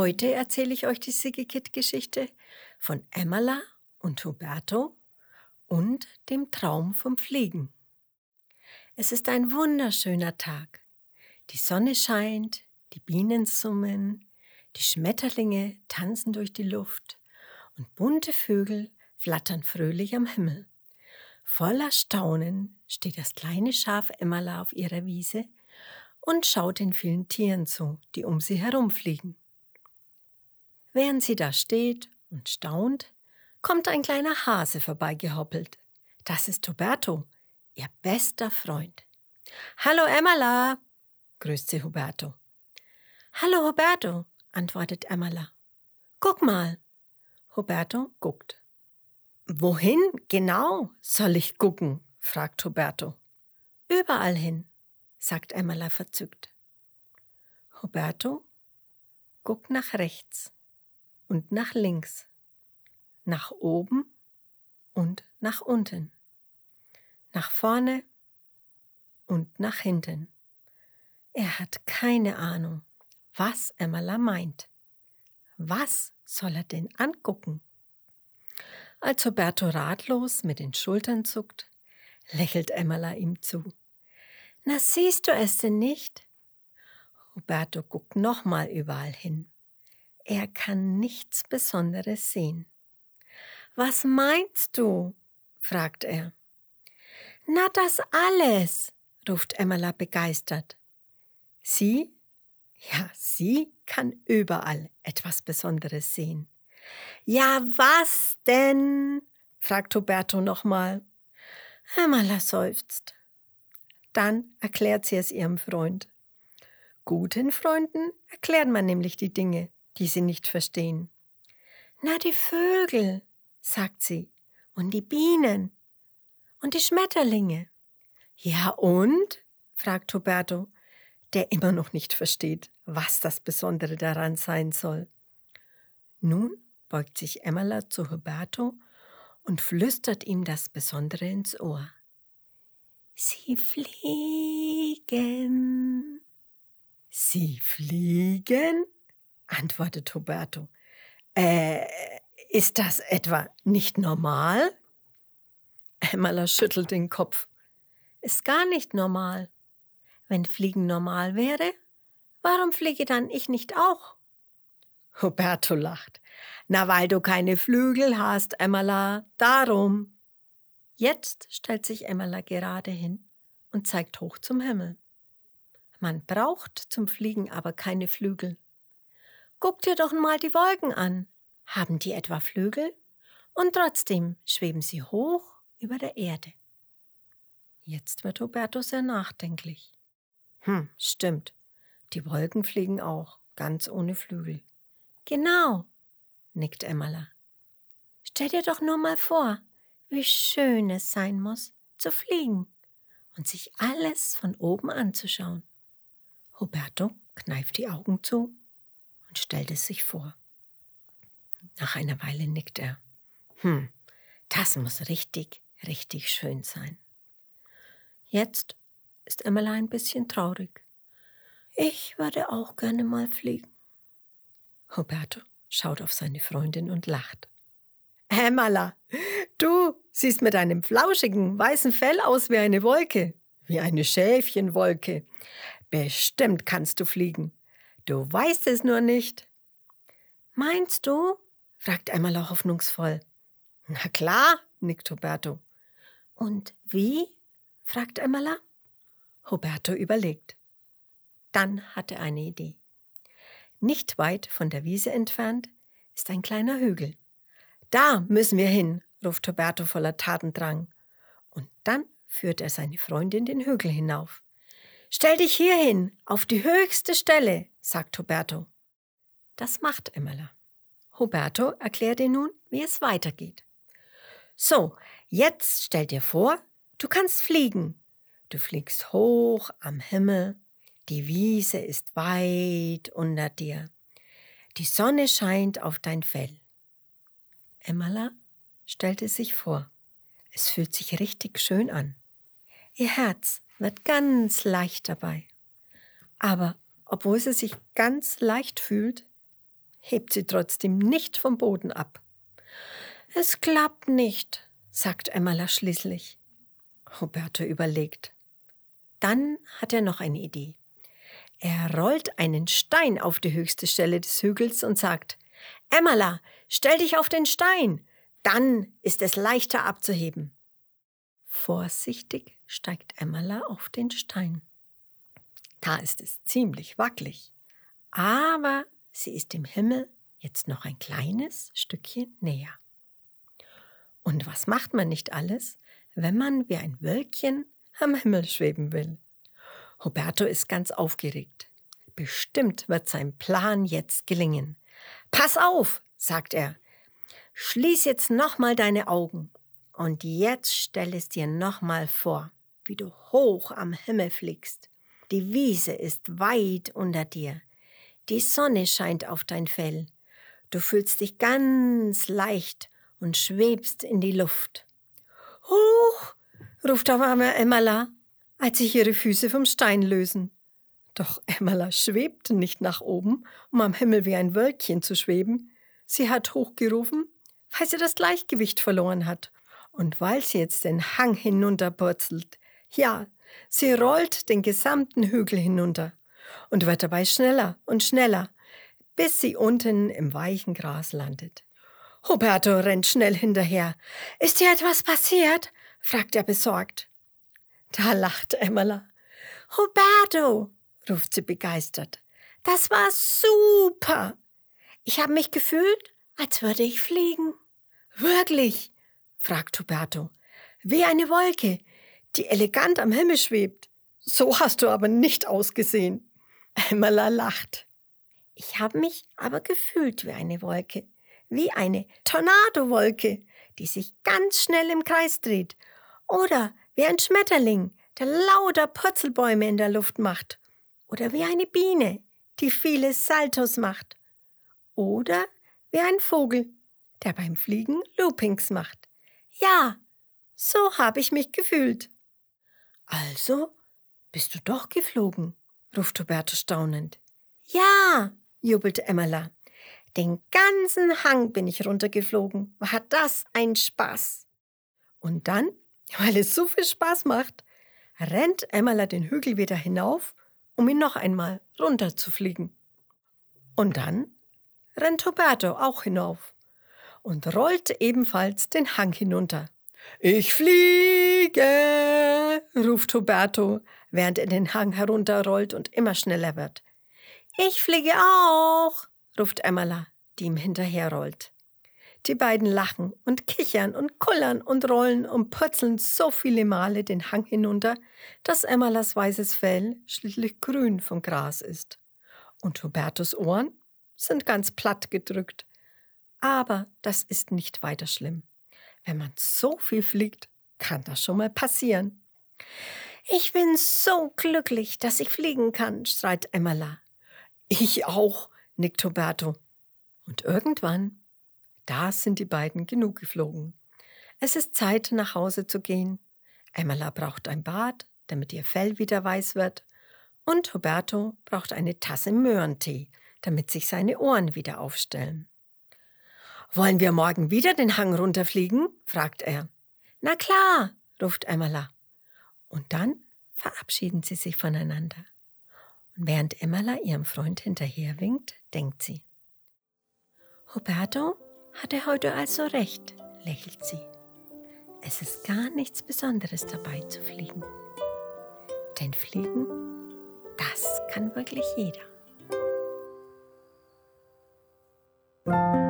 Heute erzähle ich euch die Sigikit-Geschichte von Emmerla und Huberto und dem Traum vom Fliegen. Es ist ein wunderschöner Tag. Die Sonne scheint, die Bienen summen, die Schmetterlinge tanzen durch die Luft und bunte Vögel flattern fröhlich am Himmel. Voller Staunen steht das kleine Schaf Emmerla auf ihrer Wiese und schaut den vielen Tieren zu, die um sie herumfliegen. Während sie da steht und staunt, kommt ein kleiner Hase vorbeigehoppelt. Das ist Huberto, ihr bester Freund. »Hallo Emmerla«, grüßt sie Huberto. »Hallo Huberto«, antwortet Emmerla. »Guck mal.« Huberto guckt. »Wohin genau soll ich gucken?«, fragt Huberto. »Überall hin«, sagt Emmerla verzückt. Huberto guckt nach rechts und nach links, nach oben und nach unten, nach vorne und nach hinten. Er hat keine Ahnung, was Emmerla meint. Was soll er denn angucken? Als Huberto ratlos mit den Schultern zuckt, lächelt Emmerla ihm zu. »Na, siehst du es denn nicht?« Huberto guckt nochmal überall hin. Er kann nichts Besonderes sehen. »Was meinst du?«, fragt er. »Na, das alles«, ruft Emmerla begeistert. Sie kann überall etwas Besonderes sehen. »Ja, was denn?«, fragt Huberto nochmal. Emmerla seufzt. Dann erklärt sie es ihrem Freund. Guten Freunden erklärt man nämlich die Dinge, die sie nicht verstehen. »Na, die Vögel«, sagt sie, »und die Bienen und die Schmetterlinge.« »Ja und?«, fragt Huberto, der immer noch nicht versteht, was das Besondere daran sein soll. Nun beugt sich Emmerla zu Huberto und flüstert ihm das Besondere ins Ohr. »Sie fliegen.« »Sie fliegen?«, antwortet Huberto. Ist das etwa nicht normal?« Emmerla schüttelt den Kopf. »Ist gar nicht normal. Wenn Fliegen normal wäre, warum fliege dann ich nicht auch?« Huberto lacht. »Na, weil du keine Flügel hast, Emmerla, darum.« Jetzt stellt sich Emmerla gerade hin und zeigt hoch zum Himmel. Man braucht zum Fliegen aber keine Flügel. Guck dir doch mal die Wolken an. Haben die etwa Flügel? Und trotzdem schweben sie hoch über der Erde. Jetzt wird Huberto sehr nachdenklich. Stimmt. Die Wolken fliegen auch, ganz ohne Flügel. Genau, nickt Emmerla. Stell dir doch nur mal vor, wie schön es sein muss, zu fliegen und sich alles von oben anzuschauen. Huberto kneift die Augen zu und stellt es sich vor. Nach einer Weile nickt er. Das muss richtig, richtig schön sein. Jetzt ist Emmerla ein bisschen traurig. Ich würde auch gerne mal fliegen. Huberto schaut auf seine Freundin und lacht. Emmerla, du siehst mit deinem flauschigen, weißen Fell aus wie eine Wolke, wie eine Schäfchenwolke. Bestimmt kannst du fliegen. Du weißt es nur nicht. Meinst du? Fragt Emmerla hoffnungsvoll. Na klar, nickt Huberto. Und wie? Fragt Emmerla. Huberto überlegt. Dann hat er eine Idee. Nicht weit von der Wiese entfernt ist ein kleiner Hügel. Da müssen wir hin, ruft Huberto voller Tatendrang. Und dann führt er seine Freundin den Hügel hinauf. Stell dich hier hin, auf die höchste Stelle, sagt Huberto. Das macht Emmerla. Huberto erklärt ihr nun, wie es weitergeht. So, jetzt stell dir vor, du kannst fliegen. Du fliegst hoch am Himmel. Die Wiese ist weit unter dir. Die Sonne scheint auf dein Fell. Emmerla stellte sich vor. Es fühlt sich richtig schön an. Ihr Herz wird ganz leicht dabei. Aber obwohl sie sich ganz leicht fühlt, hebt sie trotzdem nicht vom Boden ab. »Es klappt nicht«, sagt Emmerla schließlich. Huberto überlegt. Dann hat er noch eine Idee. Er rollt einen Stein auf die höchste Stelle des Hügels und sagt, »Emmerla, stell dich auf den Stein, dann ist es leichter abzuheben.« Vorsichtig steigt Emmerla auf den Stein. Da ist es ziemlich wackelig, aber sie ist dem Himmel jetzt noch ein kleines Stückchen näher. Und was macht man nicht alles, wenn man wie ein Wölkchen am Himmel schweben will? Huberto ist ganz aufgeregt. Bestimmt wird sein Plan jetzt gelingen. »Pass auf«, sagt er. »Schließ jetzt nochmal deine Augen. Und jetzt stell es dir nochmal vor, wie du hoch am Himmel fliegst. Die Wiese ist weit unter dir. Die Sonne scheint auf dein Fell. Du fühlst dich ganz leicht und schwebst in die Luft.« »Huch«, ruft auf einmal Emmerla, als sich ihre Füße vom Stein lösen. Doch Emmerla schwebt nicht nach oben, um am Himmel wie ein Wölkchen zu schweben. Sie hat hochgerufen, weil sie das Gleichgewicht verloren hat und weil sie jetzt den Hang hinunterpurzelt. Ja, sie rollt den gesamten Hügel hinunter und wird dabei schneller und schneller, bis sie unten im weichen Gras landet. Huberto rennt schnell hinterher. »Ist dir etwas passiert?« fragt er besorgt. Da lacht Emmerla. »Huberto«, ruft sie begeistert, »das war super. Ich habe mich gefühlt, als würde ich fliegen.« »Wirklich?«, fragt Huberto. »Wie eine Wolke, die elegant am Himmel schwebt. So hast du aber nicht ausgesehen.« Emmerla lacht. »Ich habe mich aber gefühlt wie eine Wolke, wie eine Tornadowolke, die sich ganz schnell im Kreis dreht. Oder wie ein Schmetterling, der lauter Purzelbäume in der Luft macht. Oder wie eine Biene, die viele Saltos macht. Oder wie ein Vogel, der beim Fliegen Loopings macht. Ja, so habe ich mich gefühlt.« »Also bist du doch geflogen?«, ruft Huberto staunend. »Ja«, jubelte Emmerla. »Den ganzen Hang bin ich runtergeflogen. War das ein Spaß!« Und dann, weil es so viel Spaß macht, rennt Emmerla den Hügel wieder hinauf, um ihn noch einmal runterzufliegen. Und dann rennt Huberto auch hinauf und rollt ebenfalls den Hang hinunter. »Ich fliege«, ruft Huberto, während er den Hang herunterrollt und immer schneller wird. »Ich fliege auch«, ruft Emmerla, die ihm hinterherrollt. Die beiden lachen und kichern und kullern und rollen und purzeln so viele Male den Hang hinunter, dass Emmerlas weißes Fell schließlich grün vom Gras ist. Und Hubertos Ohren sind ganz platt gedrückt. Aber das ist nicht weiter schlimm. Wenn man so viel fliegt, kann das schon mal passieren. »Ich bin so glücklich, dass ich fliegen kann«, schreit Emmerla. »Ich auch«, nickt Huberto. Und irgendwann, da sind die beiden genug geflogen. Es ist Zeit, nach Hause zu gehen. Emmerla braucht ein Bad, damit ihr Fell wieder weiß wird. Und Huberto braucht eine Tasse Möhrentee, damit sich seine Ohren wieder aufstellen. »Wollen wir morgen wieder den Hang runterfliegen?«, fragt er. »Na klar«, ruft Emmerla. Und dann verabschieden sie sich voneinander. Und während Emmerla ihrem Freund hinterherwinkt, denkt sie: »Huberto hatte heute also recht«, lächelt sie. »Es ist gar nichts Besonderes dabei zu fliegen. Denn fliegen, das kann wirklich jeder.«